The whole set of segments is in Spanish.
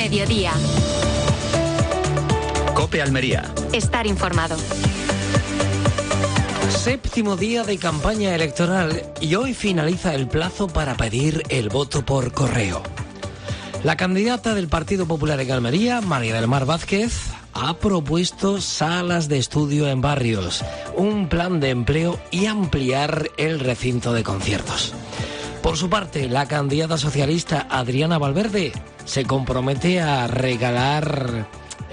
Mediodía. COPE Almería. Estar informado. Séptimo día de campaña electoral y hoy finaliza el plazo para pedir el voto por correo. La candidata del Partido Popular en Almería, María del Mar Vázquez, ha propuesto salas de estudio en barrios, un plan de empleo y ampliar el recinto de conciertos. Por su parte, la candidata socialista Adriana Valverde se compromete a regular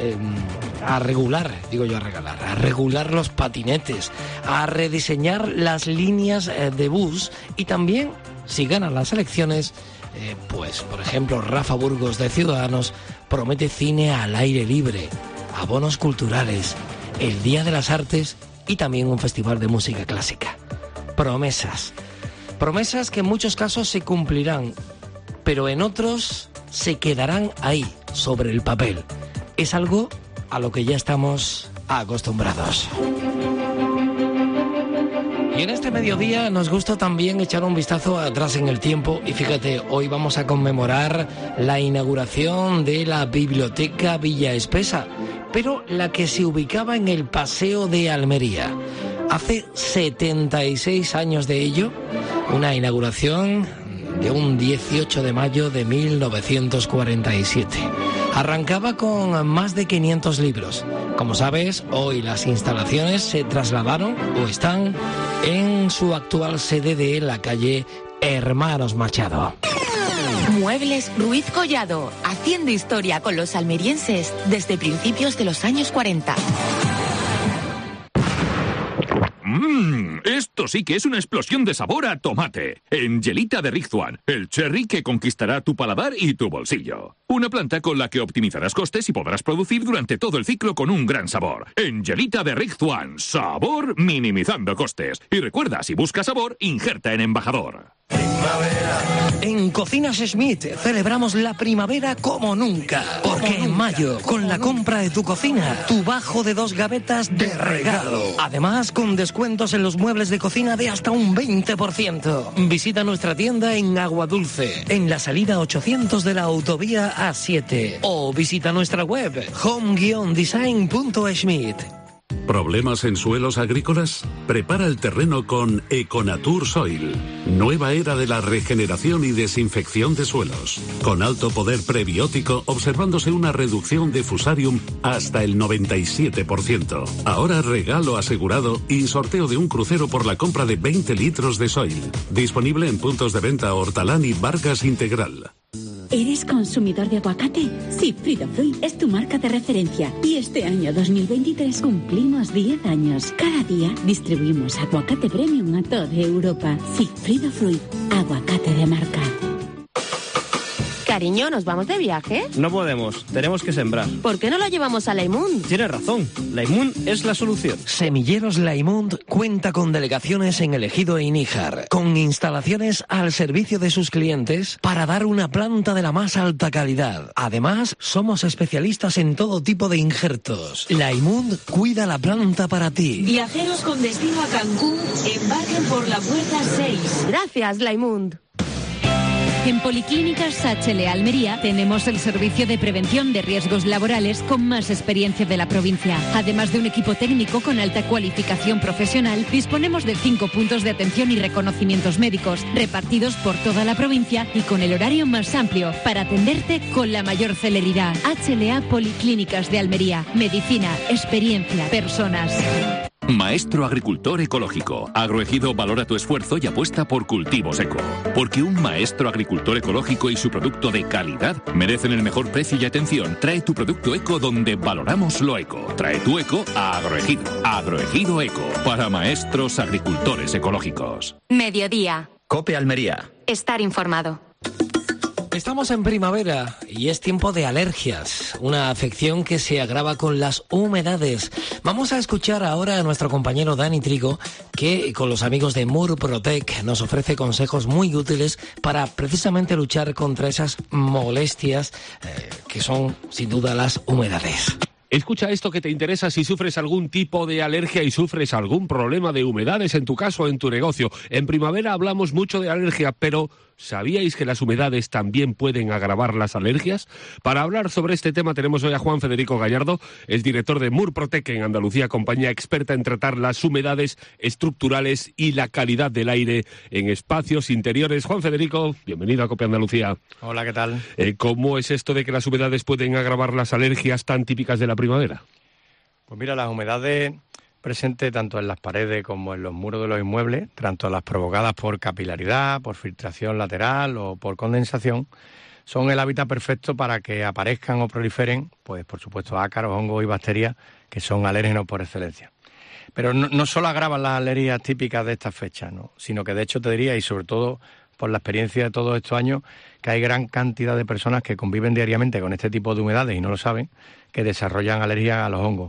los patinetes, a rediseñar las líneas de bus y también, si ganan las elecciones, pues por ejemplo Rafa Burgos de Ciudadanos promete cine al aire libre, abonos culturales, el Día de las Artes y también un festival de música clásica. Promesas que en muchos casos se cumplirán, pero en otros se quedarán ahí, sobre el papel. Es algo a lo que ya estamos acostumbrados. Y en este mediodía nos gusta también echar un vistazo atrás en el tiempo y fíjate, hoy vamos a conmemorar la inauguración de la Biblioteca Villa Espesa, pero la que se ubicaba en el Paseo de Almería. Hace 76 años de ello, una inauguración de un 18 de mayo de 1947. Arrancaba con más de 500 libros. Como sabes, hoy las instalaciones se trasladaron o están en su actual sede de la calle Hermanos Machado. Muebles Ruiz Collado, haciendo historia con los almerienses desde principios de los años 40. Esto sí que es una explosión de sabor a tomate. Angelita de Rizwan, el cherry que conquistará tu paladar y tu bolsillo. Una planta con la que optimizarás costes y podrás producir durante todo el ciclo con un gran sabor. Angelita de Rizwan, sabor minimizando costes. Y recuerda, si buscas sabor, injerta en Embajador. En Cocinas Schmidt celebramos la primavera como nunca. Porque en mayo, con la compra de tu cocina, tu bajo de 2 gavetas de regalo. Además, con descuentos en los muebles de cocina de hasta un 20%. Visita nuestra tienda en Aguadulce, en la salida 800 de la autovía A7. O visita nuestra web home-design.schmidt. ¿Problemas en suelos agrícolas? Prepara el terreno con Econatur Soil. Nueva era de la regeneración y desinfección de suelos. Con alto poder prebiótico, observándose una reducción de fusarium hasta el 97%. Ahora regalo asegurado y sorteo de un crucero por la compra de 20 litros de Soil. Disponible en puntos de venta Hortalán y Vargas Integral. ¿Eres consumidor de aguacate? Sigfrido Fruit es tu marca de referencia y este año 2023 cumplimos 10 años. Cada día distribuimos aguacate premium a toda Europa. Sigfrido Fruit, aguacate de marca. Cariño, ¿nos vamos de viaje? No podemos, tenemos que sembrar. ¿Por qué no lo llevamos a Laimund? Tienes razón, Laimund es la solución. Semilleros Laimund cuenta con delegaciones en el Ejido e Níjar, con instalaciones al servicio de sus clientes para dar una planta de la más alta calidad. Además, somos especialistas en todo tipo de injertos. Laimund cuida la planta para ti. Viajeros con destino a Cancún, embarquen por la puerta 6. Gracias, Laimund. En Policlínicas HL Almería tenemos el servicio de prevención de riesgos laborales con más experiencia de la provincia. Además de un equipo técnico con alta cualificación profesional, disponemos de 5 puntos de atención y reconocimientos médicos repartidos por toda la provincia y con el horario más amplio para atenderte con la mayor celeridad. HLA Policlínicas de Almería. Medicina, experiencia, personas. Maestro agricultor ecológico. Agroejido valora tu esfuerzo y apuesta por cultivos eco. Porque un maestro agricultor ecológico y su producto de calidad merecen el mejor precio y atención. Trae tu producto eco donde valoramos lo eco. Trae tu eco a Agroejido. Agroejido Eco. Para maestros agricultores ecológicos. Mediodía. COPE Almería. Estar informado. Estamos en primavera y es tiempo de alergias, una afección que se agrava con las humedades. Vamos a escuchar ahora a nuestro compañero Dani Trigo, que con los amigos de Murprotec nos ofrece consejos muy útiles para precisamente luchar contra esas molestias que son sin duda las humedades. Escucha esto que te interesa si sufres algún tipo de alergia y sufres algún problema de humedades en tu casa o en tu negocio. En primavera hablamos mucho de alergia, pero ¿Sabíais que las humedades también pueden agravar las alergias? Para hablar sobre este tema tenemos hoy a Juan Federico Gallardo, es director de Murprotec en Andalucía, compañía experta en tratar las humedades estructurales y la calidad del aire en espacios interiores. Juan Federico, bienvenido a COPE Andalucía. Hola, ¿qué tal? ¿Cómo es esto de que las humedades pueden agravar las alergias tan típicas de la primavera? Pues mira, las humedades presentes tanto en las paredes como en los muros de los inmuebles, tanto las provocadas por capilaridad, por filtración lateral o por condensación, son el hábitat perfecto para que aparezcan o proliferen, pues por supuesto, ácaros, hongos y bacterias que son alérgenos por excelencia. Pero no solo agravan las alergias típicas de estas fechas, ¿no?, sino que de hecho te diría, y sobre todo por la experiencia de todos estos años, que hay gran cantidad de personas que conviven diariamente con este tipo de humedades y no lo saben, que desarrollan alergias a los hongos.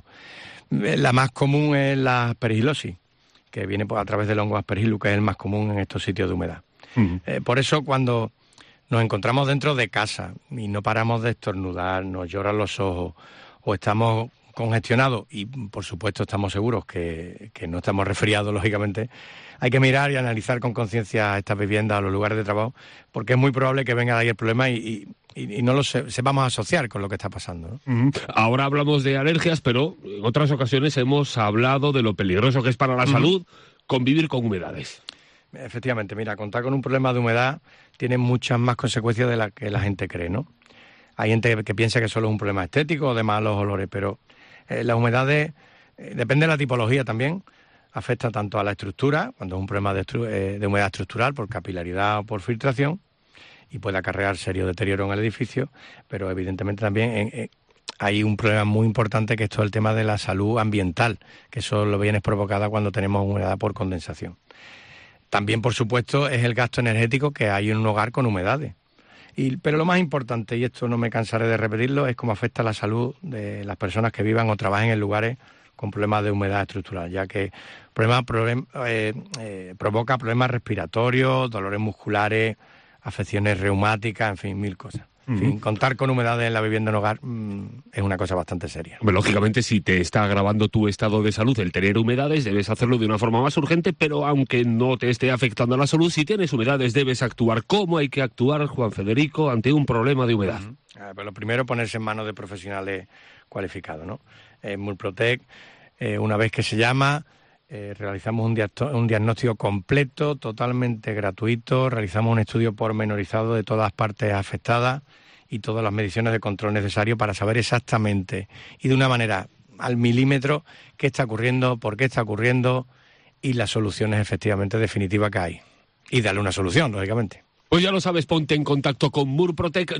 La más común es la aspergilosis, que viene a través del hongo aspergillus, que es el más común en estos sitios de humedad. Por eso, cuando nos encontramos dentro de casa y no paramos de estornudar, nos lloran los ojos o estamos congestionados y, por supuesto, estamos seguros que no estamos resfriados, lógicamente, hay que mirar y analizar con conciencia estas viviendas o los lugares de trabajo, porque es muy probable que venga de ahí el problema y no lo sepamos asociar con lo que está pasando, ¿no? Ahora hablamos de alergias, pero en otras ocasiones hemos hablado de lo peligroso que es para la salud convivir con humedades. Efectivamente, mira, contar con un problema de humedad tiene muchas más consecuencias de las que la gente cree, ¿no? Hay gente que piensa que solo es un problema estético o de malos olores, pero las humedades, depende de la tipología también, afecta tanto a la estructura, cuando es un problema de humedad estructural por capilaridad o por filtración, y puede acarrear serio deterioro en el edificio, pero evidentemente también hay un problema muy importante, que es todo el tema de la salud ambiental, que eso lo viene provocada cuando tenemos humedad por condensación. También, por supuesto, es el gasto energético que hay en un hogar con humedades. Pero lo más importante, y esto no me cansaré de repetirlo, es cómo afecta la salud de las personas que vivan o trabajen en lugares con problemas de humedad estructural, ya que provoca problemas respiratorios, dolores musculares, afecciones reumáticas, en fin, mil cosas. En fin, contar con humedades en la vivienda en hogar es una cosa bastante seria. Lógicamente, si te está agravando tu estado de salud el tener humedades, debes hacerlo de una forma más urgente, pero aunque no te esté afectando a la salud, si tienes humedades debes actuar. ¿Cómo hay que actuar, Juan Federico, ante un problema de humedad? Pues lo primero, ponerse en manos de profesionales cualificados, ¿no? Murprotec, una vez que se llama, realizamos un diagnóstico completo, totalmente gratuito, realizamos un estudio pormenorizado de todas las partes afectadas y todas las mediciones de control necesarias para saber exactamente y de una manera al milímetro qué está ocurriendo, por qué está ocurriendo y las soluciones efectivamente definitivas que hay. Y darle una solución, lógicamente. Pues ya lo sabes, ponte en contacto con Murprotec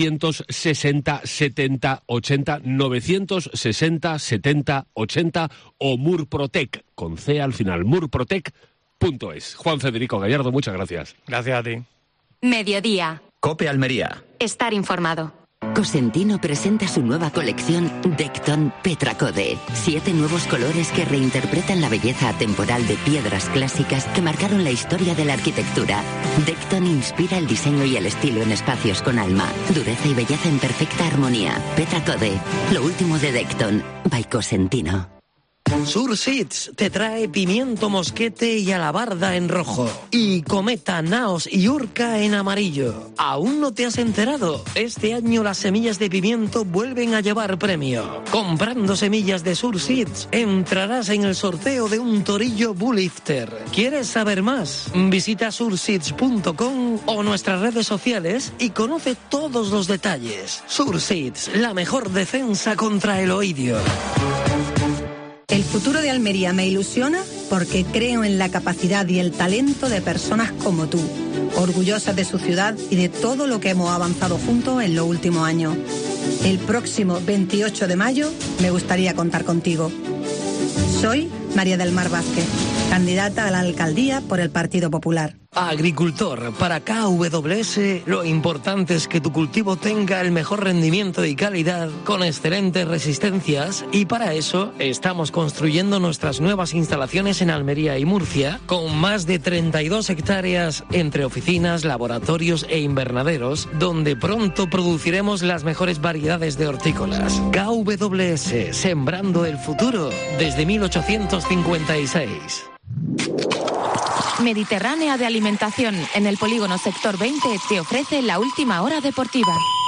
960 70 80, 960 70 80 o Murprotec, con C al final, murprotec.es. Juan Federico Gallardo, muchas gracias. Gracias a ti. Mediodía. COPE Almería. Estar informado. Cosentino presenta su nueva colección Decton Petracode. 7 nuevos colores que reinterpretan la belleza atemporal de piedras clásicas que marcaron la historia de la arquitectura. Decton inspira el diseño y el estilo en espacios con alma, dureza y belleza en perfecta armonía. Petracode, lo último de Decton, by Cosentino. Surseeds te trae pimiento mosquete y alabarda en rojo y cometa, naos y urca en amarillo. ¿Aún no te has enterado? Este año las semillas de pimiento vuelven a llevar premio. Comprando semillas de Surseeds entrarás en el sorteo de un torillo Bullifter. ¿Quieres saber más? Visita surseeds.com o nuestras redes sociales y conoce todos los detalles. Surseeds, la mejor defensa contra el oidio. El futuro de Almería me ilusiona porque creo en la capacidad y el talento de personas como tú, orgullosas de su ciudad y de todo lo que hemos avanzado juntos en los últimos años. El próximo 28 de mayo me gustaría contar contigo. Soy María del Mar Vázquez, candidata a la alcaldía por el Partido Popular. Agricultor, para KWS lo importante es que tu cultivo tenga el mejor rendimiento y calidad con excelentes resistencias, y para eso estamos construyendo nuestras nuevas instalaciones en Almería y Murcia con más de 32 hectáreas entre oficinas, laboratorios e invernaderos, donde pronto produciremos las mejores variedades de hortícolas. KWS, sembrando el futuro desde 1856. Mediterránea de Alimentación, en el polígono Sector 20, te ofrece la última hora deportiva.